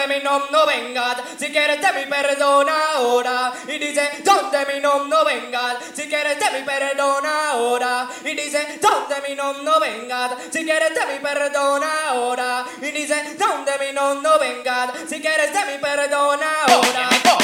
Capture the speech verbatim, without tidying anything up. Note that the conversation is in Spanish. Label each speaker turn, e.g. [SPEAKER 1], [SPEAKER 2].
[SPEAKER 1] donde mi nom no vengas, si quieres de mi perdona ahora. Y dice, donde mi nom no vengas, si quieres de mi perdona ahora. Y dice, donde mi nom no vengas, si quieres de mi perdona ahora. Y dice, donde mi nom no vengas, si quieres de mi perdona ahora.